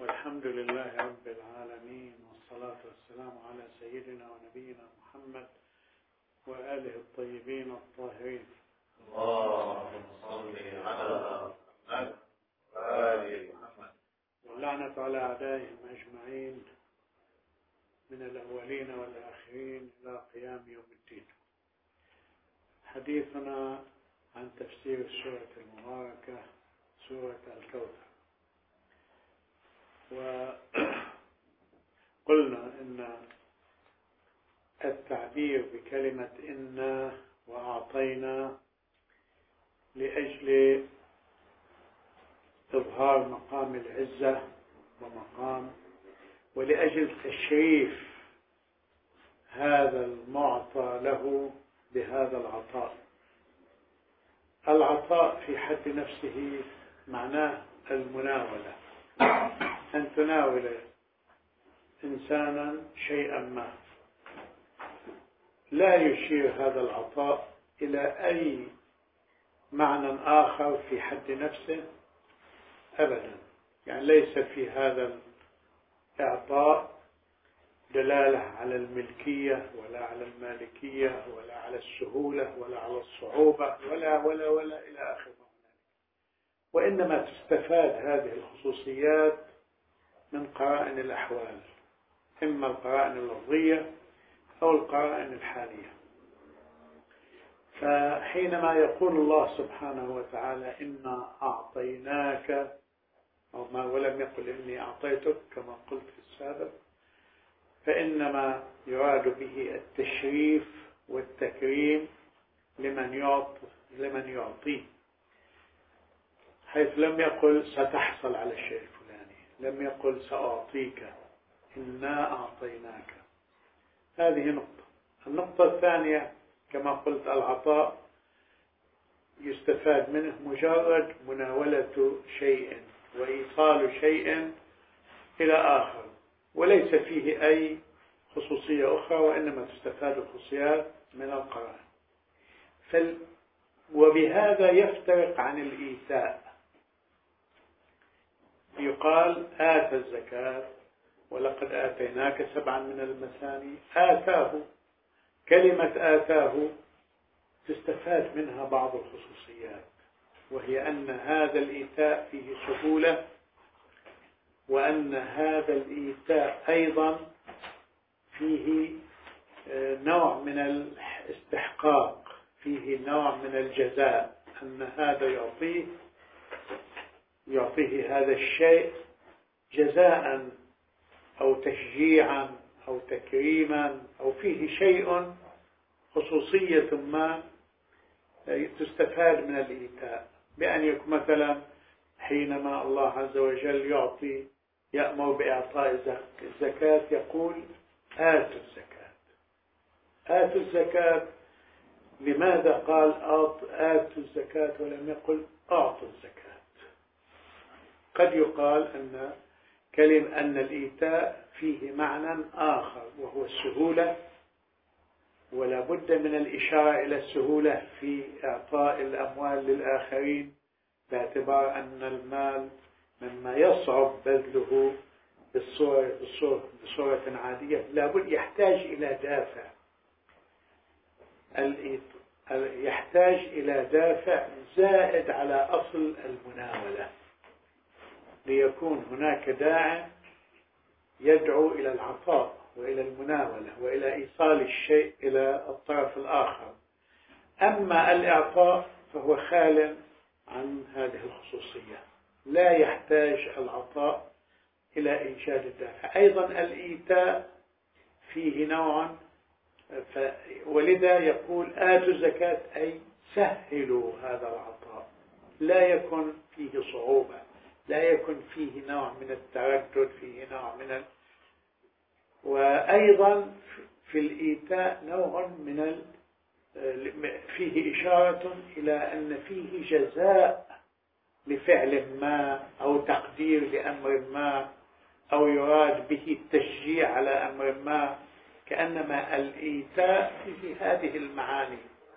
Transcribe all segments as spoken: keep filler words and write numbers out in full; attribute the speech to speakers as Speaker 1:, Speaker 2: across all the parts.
Speaker 1: والحمد لله رب العالمين، والصلاة والسلام على سيدنا ونبينا محمد وآله الطيبين الطاهرين.
Speaker 2: اللهم صل على محمد وآل محمد.
Speaker 1: واللعنة على أعدائهم أجمعين من الأولين والآخرين إلى قيام يوم الدين. حديثنا عن تفسير السورة المباركة سورة الكوثر. وقلنا إن التعبير بكلمة إنا وأعطينا لأجل إظهار مقام العزة ومقام ولأجل تشريف هذا المعطى له بهذا العطاء. العطاء في حد نفسه معناه المناولة، أن تناول إنسانا شيئا ما. لا يشير هذا العطاء إلى أي معنى آخر في حد نفسه أبدا، يعني ليس في هذا الإعطاء دلالة على الملكية ولا على المالكية ولا على السهولة ولا على الصعوبة ولا ولا ولا إلى آخر ما هنالك، وإنما تستفاد هذه الخصوصيات من قرائن الأحوال، إما القرائن اللفظية أو القرائن الحالية. فحينما يقول الله سبحانه وتعالى إنا أعطيناك، أو ما ولم يقل إني أعطيتك كما قلت في السابق، فإنما يراد به التشريف والتكريم لمن يعطي لمن يعطيه، حيث لم يقل ستحصل على الشيء الفلاني، لم يقل سأعطيك، إنا أعطيناك. هذه نقطة. النقطة الثانية كما قلت العطاء يستفاد منه مجرد مناولة شيء وإيصال شيء إلى آخر، وليس فيه أي خصوصية أخرى، وإنما تستفاد الخصوصيات من القرآن. فال... وبهذا يفترق عن الإيتاء. يقال آتى الزكاة ولقد آتيناك سبعا من المثاني. آتاه، كلمة آتاه تستفاد منها بعض الخصوصيات، وهي أن هذا الإيتاء فيه سهولة، وأن هذا الإيتاء أيضا فيه نوع من الاستحقاق، فيه نوع من الجزاء، أن هذا يعطيه يعطيه هذا الشيء جزاء أو تشجيعا أو تكريما، أو فيه شيء خصوصية ما تستفاد من الإيتاء، بأن يكون مثلا حينما الله عز وجل يعطي يأمر بإعطاء الزكاة يقول آتوا الزكاة. آتوا الزكاة، لماذا قال آتوا الزكاة ولم يقل أعطوا الزكاة؟ قد يقال أن كلمة أن الإيتاء فيه معنى آخر وهو السهولة، ولا بد من الإشارة إلى السهولة في إعطاء الأموال للآخرين، باعتبار أن المال مما يصعب بذله بالصورة, بالصورة, بصورة عادية، لابد يحتاج إلى دافع، يحتاج إلى دافع زائد على أصل المناولة، ليكون هناك داعي يدعو إلى العطاء وإلى المناولة وإلى إيصال الشيء إلى الطرف الآخر. أما الإعطاء فهو خال عن هذه الخصوصية، لا يحتاج العطاء إلى إيجاد الدافع. أيضا الإيتاء فيه نوع، ولذا يقول آتوا الزكاة أي سهلوا هذا العطاء، لا يكن فيه صعوبة، لا يكن فيه نوع من التردد، فيه نوع من ال... وأيضا في الإيتاء نوع من ال... فيه إشارة إلى أن فيه جزاء لفعل ما أو تقدير لأمر ما، أو يراد به التشجيع على أمر ما، كأنما الإيتاء فيه هذه المعاني.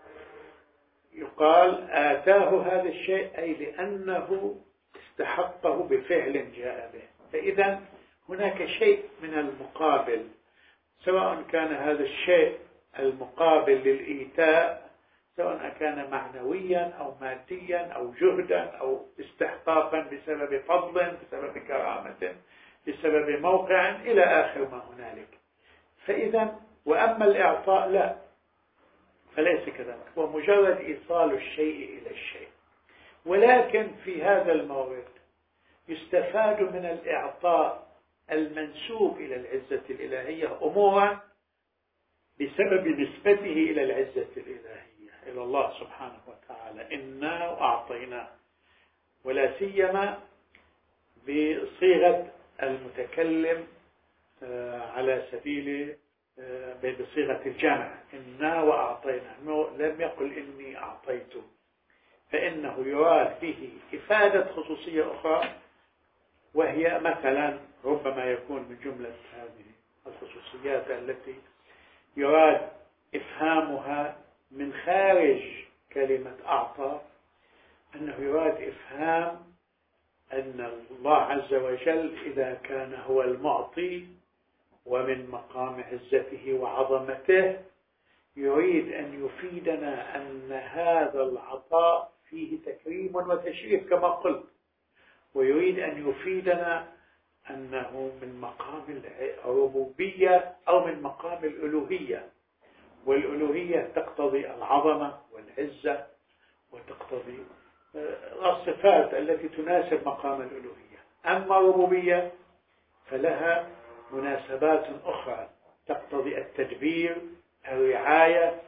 Speaker 1: يقال آتاه هذا الشيء أي لأنه استحقه بفعل جاء به، فإذا هناك شيء من المقابل، سواء كان هذا الشيء المقابل للإيتاء سواء كان معنويا أو ماديا أو جهدا أو استحقاقا بسبب فضل، بسبب كرامة، بسبب موقع، إلى آخر ما هنالك. فإذا وأما الإعطاء لا، فليس كذلك، هو مجرد إيصال الشيء إلى الشيء. ولكن في هذا المورد يستفاد من الإعطاء المنسوب إلى العزة الإلهية أمورا بسبب نسبته إلى العزة الإلهية إلى الله سبحانه وتعالى. إنا أعطيناه، ولا سيما بصيغة المتكلم على سبيل بصيغة الجمع، إنا وأعطينا، لم يقل إني أعطيت، فإنه يراد به إفادة خصوصية أخرى، وهي مثلا ربما يكون من جملة هذه الخصوصيات التي يراد إفهامها من خارج كلمة أعطى، أنه يراد إفهام أن الله عز وجل إذا كان هو المعطي ومن مقام عزته وعظمته يريد أن يفيدنا أن هذا العطاء فيه تكريم وتشريف كما قلت، ويريد أن يفيدنا أنه من مقام الربوبية أو من مقام الألوهية، والألوهية تقتضي العظمة والعزة وتقتضي الصفات التي تناسب مقام الألوهية. أما الربوبية فلها مناسبات أخرى تقتضي التدبير، الرعاية،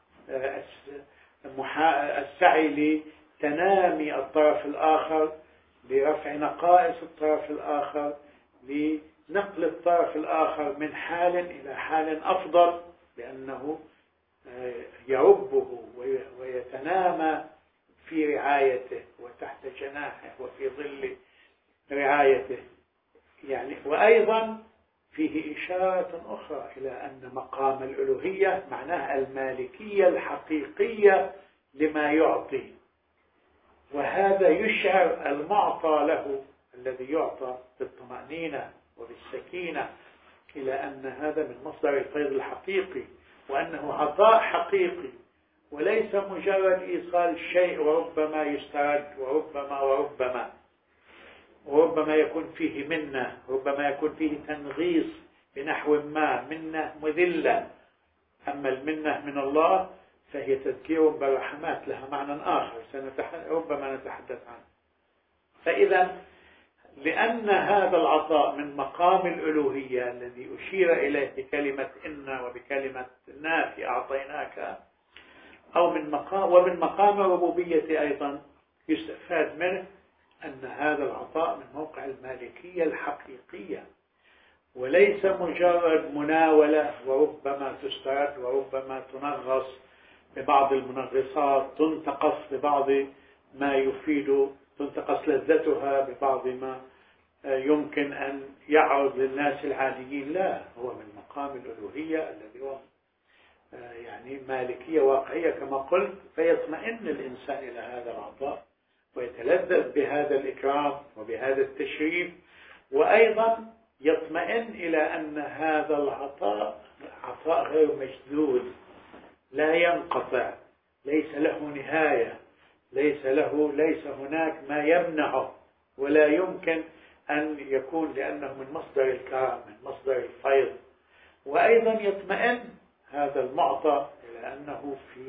Speaker 1: السعي لتنامي الطرف الآخر، لرفع نقائص الطرف الآخر، لنقل الطرف الآخر من حال إلى حال أفضل، لأنه يربه ويتنامى في رعايته وتحت جناحه وفي ظل رعايته. يعني وأيضا فيه إشارة أخرى إلى أن مقام الألوهية معناها المالكية الحقيقية لما يعطي، وهذا يشعر المعطى له الذي يعطى بالطمأنينة وبالسكينة إلى أن هذا من مصدر الفيض الحقيقي، وأنه عطاء حقيقي وليس مجرد إيصال شيء وربما يسترد وربما وربما وربما يكون فيه منة، ربما يكون فيه تنغيص بنحو ما، منة مذلة. أما المنة من الله فهي تذكير بالرحمات، لها معنى آخر ربما نتحدث عنه. فإذا لأن هذا العطاء من مقام الألوهية الذي أشير إليه بكلمة إنا وبكلمة نافي أعطيناك، أو من مقام ومن مقام الربوبية أيضا يستفاد منه أن هذا العطاء من موقع المالكية الحقيقية، وليس مجرد مناولة وربما تسترد وربما تنغص ببعض المنغصات، تنتقص ببعض ما يفيد، تنتقص لذتها ببعض ما يمكن أن يعرض للناس العاديين. لا، هو من مقام الألوهية الذي هو يعني مالكية واقعية كما قلت، فيطمئن الإنسان إلى هذا العطاء ويتلذذ بهذا الإكرام وبهذا التشريف، وأيضا يطمئن إلى أن هذا العطاء عطاء غير مجدود، لا ينقطع، ليس له نهاية، ليس له ليس هناك ما يمنعه، ولا يمكن أن يكون، لأنه من مصدر الكرم، من مصدر الفيض. وأيضا يطمئن هذا المعطى إلى أنه في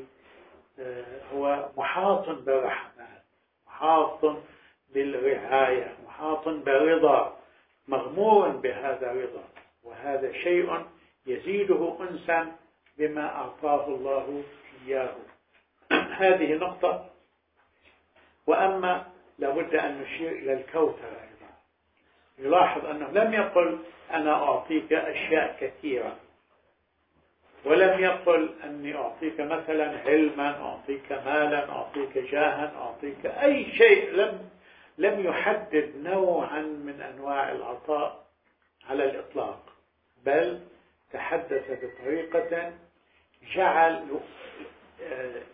Speaker 1: هو محاط بالرحمات، محاط بالرعاية، محاط بالرضا، مغمور بهذا الرضا، وهذا شيء يزيده أنسا بما أعطاه الله إياه. هذه نقطة. وأما لابد أن نشير إلى الكوثر أيضا. يلاحظ أنه لم يقل أنا أعطيك أشياء كثيرة، ولم يقل أني أعطيك مثلا علما، أعطيك مالا، أعطيك جاها، أعطيك أي شيء. لم لم يحدد نوعا من أنواع العطاء على الإطلاق، بل تحدث بطريقة جعل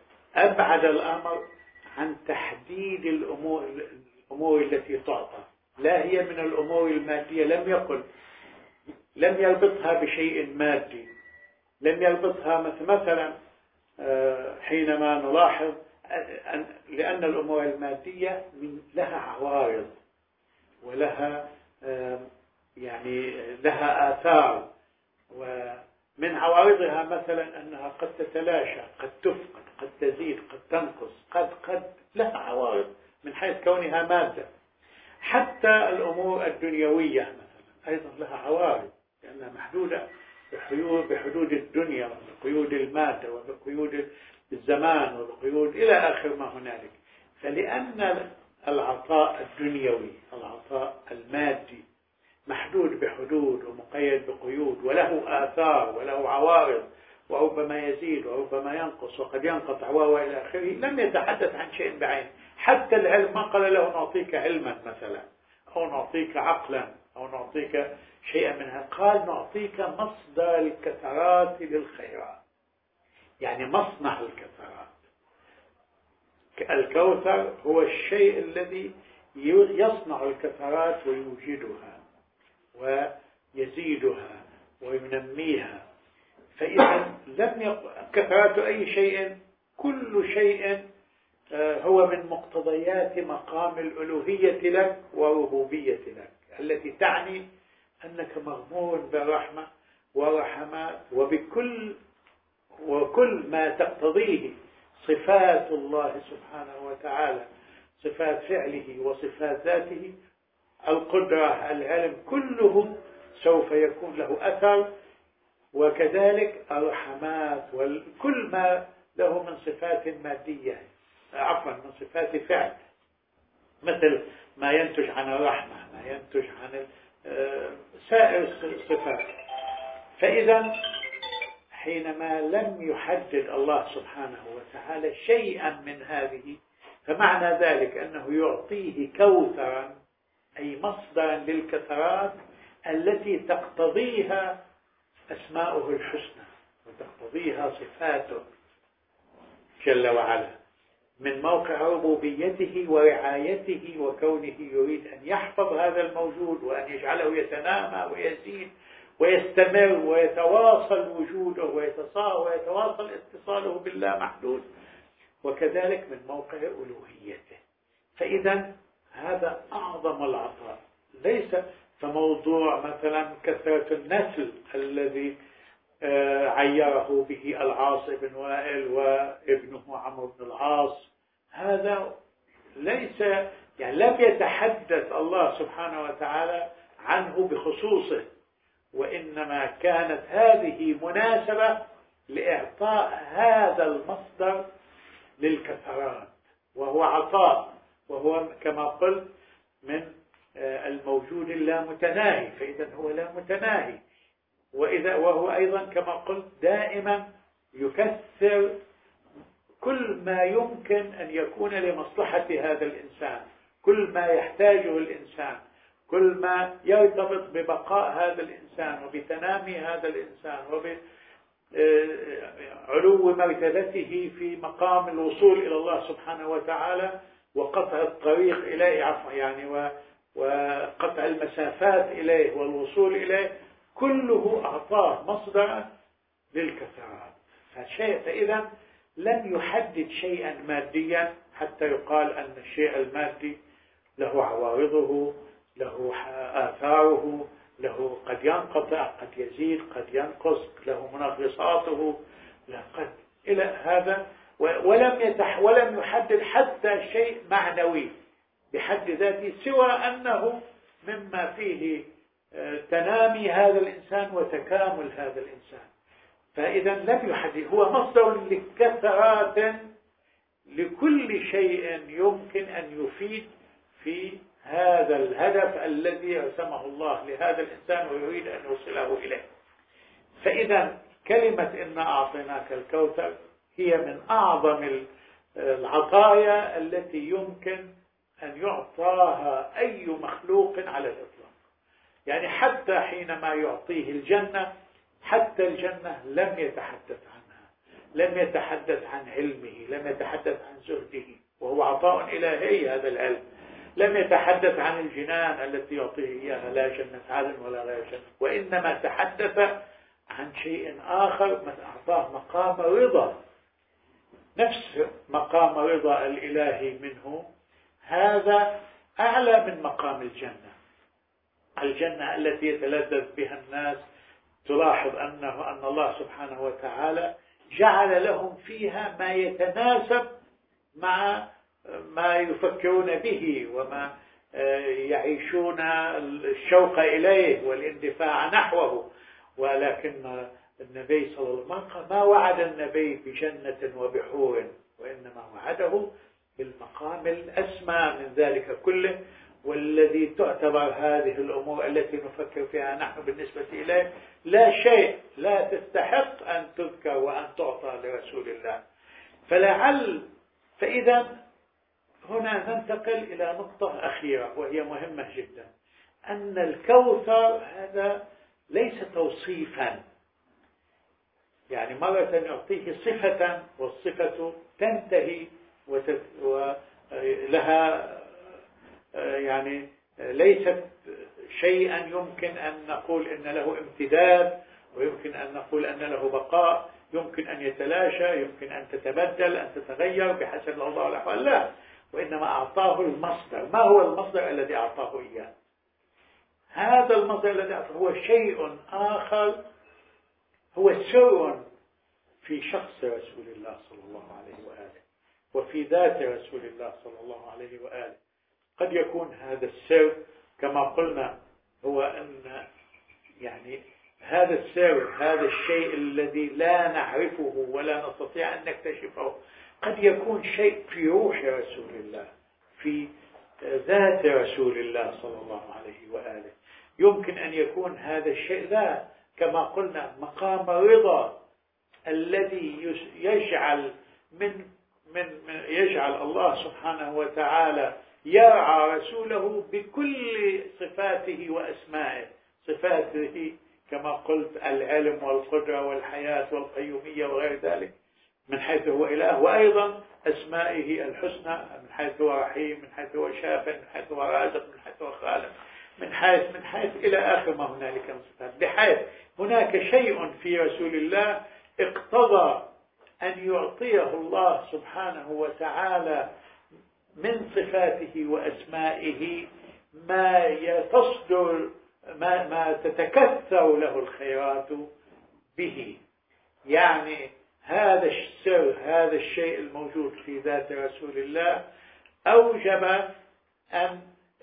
Speaker 1: أبعد الأمر عن تحديد الأمور, الأمور التي تعطى، لا هي من الأمور المادية. لم يقل لم يربطها بشيء مادي، لم يربطها مثلا حينما نلاحظ لأن الأمور المادية لها عوارض ولها يعني لها آثار، ومن عوارضها مثلا أنها قد تتلاشى، قد تفقد، قد تزيد، قد تنقص، قد قد لها عوارض من حيث كونها مادة. حتى الأمور الدنيوية مثلا أيضا لها عوارض لأنها محدودة بحدود الدنيا وبقيود المادة وبقيود الزمان وبقيود إلى آخر ما هنالك. فلأن العطاء الدنيوي، العطاء المادي محدود بحدود ومقيد بقيود وله آثار وله عوارض وربما يزيد وربما ينقص وقد ينقطع وإلى آخره، لم يتحدث عن شيء بعين. حتى العلم ما قال له نعطيك علما مثلا أو نعطيك عقلا أو نعطيك شيئا منها، قال نعطيك مصدر الكثرات للخيرات، يعني مصنع الكثرات. الكوثر هو الشيء الذي يصنع الكثرات ويوجدها ويزيدها وينميها. فإذا لم يق... كثرات أي شيء، كل شيء هو من مقتضيات مقام الألوهية لك وربوبية لك، التي تعني أنك مغمور بالرحمة ورحمات وبكل وكل ما تقتضيه صفات الله سبحانه وتعالى، صفات فعله وصفات ذاته، القدرة، العلم، كله سوف يكون له أثر. وكذلك الرحمات وكل ما له من صفات مادية، عفوا من صفات فعل، مثل ما ينتج عن الرحمة، ما ينتج عن سائر الصفات. فإذا حينما لم يحدد الله سبحانه وتعالى شيئا من هذه، فمعنى ذلك أنه يعطيه كوثرا أي مصدرا للكثرات التي تقتضيها أسماؤه الحسنى وتقتضيها صفاته جل وعلا، من موقع ربوبيته ورعايته وكونه يريد أن يحفظ هذا الموجود وأن يجعله يتنامى ويزيد ويستمر ويتواصل وجوده ويتواصل اتصاله بالله محدود، وكذلك من موقع ألوهيته. فإذا هذا أعظم العطاء. ليس فموضوع مثلا كثرة النسل الذي عيره به العاص بن وائل وابنه عمرو بن العاص، هذا ليس يعني لم يتحدث الله سبحانه وتعالى عنه بخصوصه، وإنما كانت هذه مناسبة لإعطاء هذا المصدر للكثرات، وهو عطاء، وهو كما قلت من الموجود اللامتناهي، فإذا هو لا متناهي. وإذا وهو أيضا كما قلت دائما يكثر كل ما يمكن أن يكون لمصلحة هذا الإنسان، كل ما يحتاجه الإنسان، كل ما يرتبط ببقاء هذا الإنسان وبتنامي هذا الإنسان وبعلو مرتبته في مقام الوصول إلى الله سبحانه وتعالى وقطع الطريق إليه، عفوا يعني وقطع المسافات إليه والوصول إليه، كله أعطاه مصدرا للكثرات. فشيء فإذا لم يحدد شيئا ماديا حتى يقال أن الشيء المادي له عوارضه، له آثاره، له قد ينقطع، قد يزيد، قد ينقص، له منغصاته، قد إلى هذا. ولم يتح ولم يحدد حتى شيء معنوي بحد ذاته، سوى أنه مما فيه تنامي هذا الإنسان وتكامل هذا الإنسان. فإذا لم يحدد، هو مصدر لكثرات لكل شيء يمكن أن يفيد في هذا الهدف الذي رسمه الله لهذا الإنسان ويريد أن يوصله إليه. فإذا كلمة إن أعطيناك الكوثر هي من أعظم العطايا التي يمكن أن يعطاها أي مخلوق على الإطلاق. يعني حتى حينما يعطيه الجنة، حتى الجنة لم يتحدث عنها، لم يتحدث عن علمه، لم يتحدث عن زهده، وهو عطاء إلهي هذا العلم. لم يتحدث عن الجنان التي يعطيه إياها، لا جنة عدن ولا غير جنة، وإنما تحدث عن شيء آخر، من أعطاه مقام رضا، نفس مقام رضا الإلهي منه، هذا أعلى من مقام الجنة. الجنة التي يتلذذ بها الناس، تلاحظ أنه أن الله سبحانه وتعالى جعل لهم فيها ما يتناسب مع ما يفكرون به وما يعيشون الشوق إليه والاندفاع نحوه. ولكن النبي صلى الله عليه وسلم ما وعد النبي بجنة وبحور، وإنما وعده بالمقام الأسمى من ذلك كله، والذي تعتبر هذه الأمور التي نفكر فيها نحن بالنسبة إليه لا شيء، لا تستحق أن تذكر وأن تعطى لرسول الله. فلعل فإذا هنا ننتقل إلى نقطة أخيرة وهي مهمة جدا، أن الكوثر هذا ليس توصيفا، يعني مرة يعطيه صفة والصفة تنتهي ولها يعني ليست شيئا يمكن أن نقول إن له امتداد، ويمكن أن نقول أن له بقاء، يمكن أن يتلاشى، يمكن أن تتبدل، أن تتغير بحسب الأوضاع والأحوال. لا، وإنما أعطاه المصدر. ما هو المصدر الذي أعطاه إياه؟ هذا المصدر الذي أعطاه هو شيء آخر، هو سر في شخص رسول الله صلى الله عليه وآله، وفي ذات رسول الله صلى الله عليه وآله. قد يكون هذا السر كما قلنا هو أن يعني هذا السر، هذا الشيء الذي لا نعرفه ولا نستطيع أن نكتشفه، قد يكون شيء في روح رسول الله، في ذات رسول الله صلى الله عليه وآله. يمكن أن يكون هذا الشيء لا، كما قلنا مقام رضا الذي يجعل من من يجعل الله سبحانه وتعالى يرعى رسوله بكل صفاته وأسمائه. صفاته كما قلت العلم والقدرة والحياة والقيومية وغير ذلك من حيث هو إله، وأيضا أسمائه الحسنى من حيث هو رحيم، من حيث هو شافع، من حيث هو رازق، من حيث هو خالق، من حيث من حيث إلى آخر ما هنالك من صفات، بحيث هناك شيء في رسول الله اقتضى أن يعطيه الله سبحانه وتعالى من صفاته وأسمائه ما يتصدر ما, ما تتكثر له الخيرات به. يعني هذا السر، هذا الشيء الموجود في ذات رسول الله أوجب أن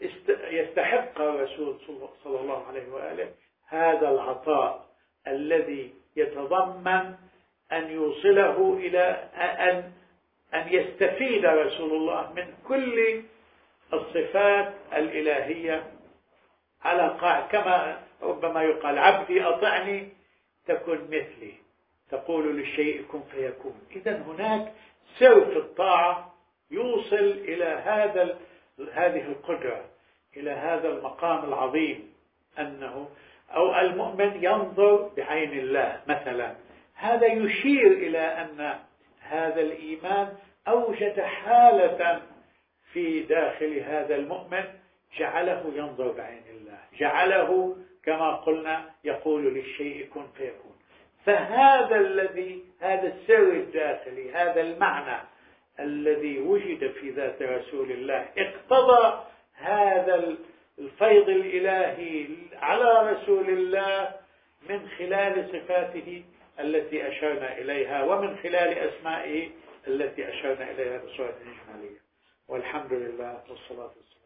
Speaker 1: يستحق الرسول صلى الله عليه وآله هذا العطاء الذي يتضمن أن يوصله إلى أن أن يستفيد رسول الله من كل الصفات الإلهية على قاع، كما ربما يقال عبدي أطعني تكن مثلي، تقول للشيء كن فيكون. إذن هناك سر في الطاعة يوصل إلى هذا هذه القدرة، إلى هذا المقام العظيم، أنه أو المؤمن ينظر بعين الله مثلا. هذا يشير إلى أن هذا الإيمان أوجد حالة في داخل هذا المؤمن جعله ينظر بعين الله، جعله كما قلنا يقول للشيء كن فيكون. فهذا الذي هذا السر الداخلي، هذا المعنى الذي وجد في ذات رسول الله اقتضى هذا الفيض الإلهي على رسول الله من خلال صفاته التي أشرنا إليها، ومن خلال أسمائه التي أشرنا إليها بصورة إجمالية. والحمد لله والصلاة والسلام.